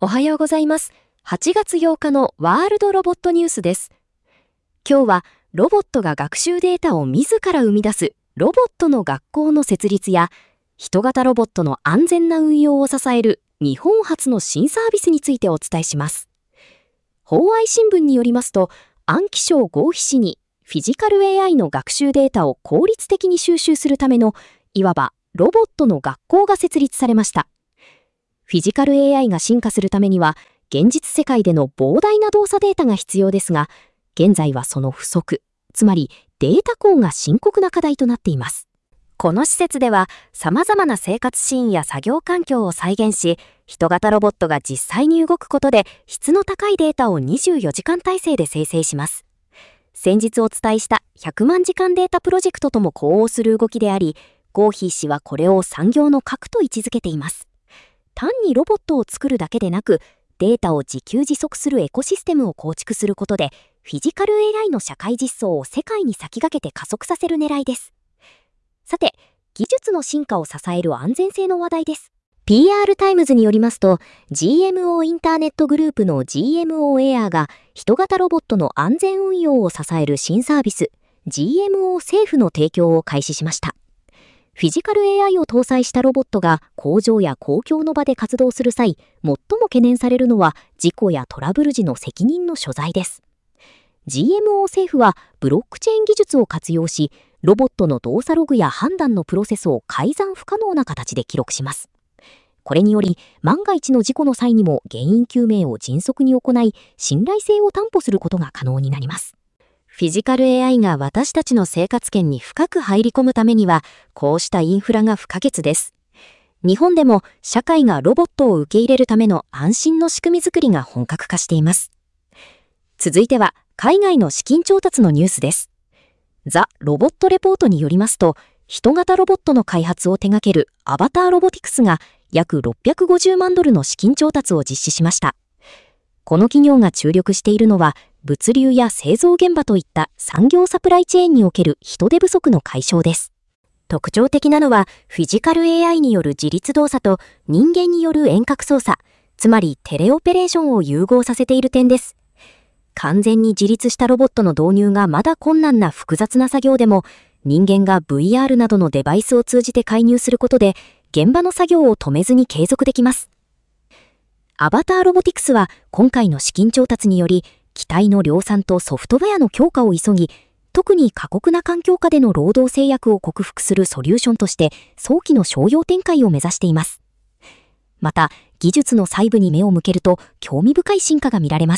おはようございます。8月8日のワールドロボットニュースです。今日はロボットが学習データを自ら生み出すロボットの学校の設立や、人型ロボットの安全な運用を支える日本初の新サービスについてお伝えします。邦愛新聞によりますと、安徽省合肥市にフィジカル AI の学習データを効率的に収集するための、いわばロボットの学校が設立されました。フィジカル AI が進化するためには、現実世界での膨大な動作データが必要ですが、現在はその不足、つまりデータ庫が深刻な課題となっています。この施設では、様々な生活シーンや作業環境を再現し、人型ロボットが実際に動くことで、質の高いデータを24時間体制で生成します。先日お伝えした100万時間データプロジェクトとも呼応する動きであり、合肥市はこれを産業の核と位置づけています。単にロボットを作るだけでなく、データを自給自足するエコシステムを構築することで、フィジカル AI の社会実装を世界に先駆けて加速させる狙いです。さて、技術の進化を支える安全性の話題です。PR タイムズによりますと、GMO インターネットグループの GMO Air が人型ロボットの安全運用を支える新サービス、GMO セーフの提供を開始しました。フィジカル AI を搭載したロボットが工場や公共の場で活動する際、最も懸念されるのは事故やトラブル時の責任の所在です。GMO セーフはブロックチェーン技術を活用し、ロボットの動作ログや判断のプロセスを改ざん不可能な形で記録します。これにより、万が一の事故の際にも原因究明を迅速に行い、信頼性を担保することが可能になります。フィジカル AI が私たちの生活圏に深く入り込むためには、こうしたインフラが不可欠です。日本でも社会がロボットを受け入れるための安心の仕組みづくりが本格化しています。続いては、海外の資金調達のニュースです。ザ・ロボットレポートによりますと、人型ロボットの開発を手掛けるアバターロボティクスが約650万ドルの資金調達を実施しました。この企業が注力しているのは、物流や製造現場といった産業サプライチェーンにおける人手不足の解消です。特徴的なのは、フィジカル AI による自律動作と人間による遠隔操作、つまりテレオペレーションを融合させている点です。完全に自立したロボットの導入がまだ困難な複雑な作業でも、人間が VR などのデバイスを通じて介入することで、現場の作業を止めずに継続できます。アバターロボティクスは今回の資金調達により、機体の量産とソフトウェアの強化を急ぎ、特に過酷な環境下での労働制約を克服するソリューションとして早期の商用展開を目指しています。また、技術の細部に目を向けると興味深い進化が見られます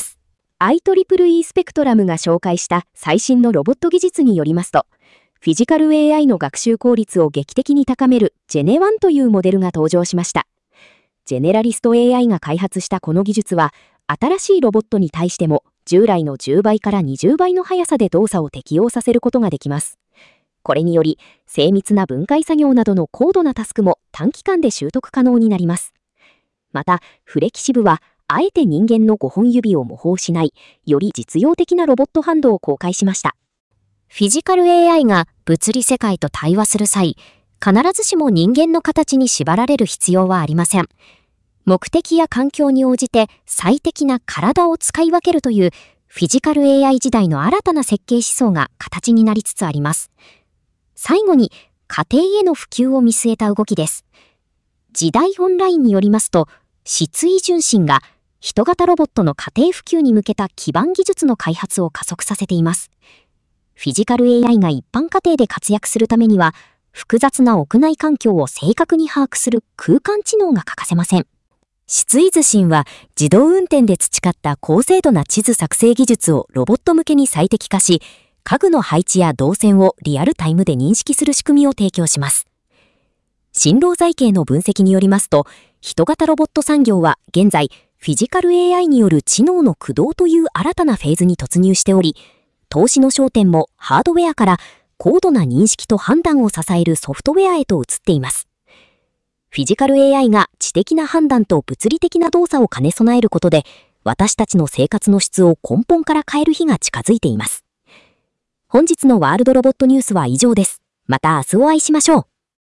。IEEE スペクトラムが紹介した最新のロボット技術によりますと、フィジカル AI の学習効率を劇的に高めるジェネ1というモデルが登場しました。ジェネラリスト AI が開発したこの技術は、新しいロボットに対しても従来の10倍から20倍の速さで動作を適用させることができます。これにより、精密な分解作業などの高度なタスクも短期間で習得可能になります。また、フレキシブは、あえて人間の5本指を模倣しない、より実用的なロボットハンドを公開しました。フィジカル AI が物理世界と対話する際、必ずしも人間の形に縛られる必要はありません。目的や環境に応じて最適な体を使い分けるというフィジカル AI 時代の新たな設計思想が形になりつつあります。最後に家庭への普及を見据えた動きです。時代オンラインによりますと、失意順心が人型ロボットの家庭普及に向けた基盤技術の開発を加速させています。フィジカル AI が一般家庭で活躍するためには、複雑な屋内環境を正確に把握する空間知能が欠かせません。失意図心は自動運転で培った高精度な地図作成技術をロボット向けに最適化し、家具の配置や動線をリアルタイムで認識する仕組みを提供します。新労財系の分析によりますと、人型ロボット産業は現在、フィジカル AI による知能の駆動という新たなフェーズに突入しており、投資の焦点もハードウェアから高度な認識と判断を支えるソフトウェアへと移っています。フィジカル AI が知的な判断と物理的な動作を兼ね備えることで、私たちの生活の質を根本から変える日が近づいています。本日のワールドロボットニュースは以上です。また明日お会いしましょう。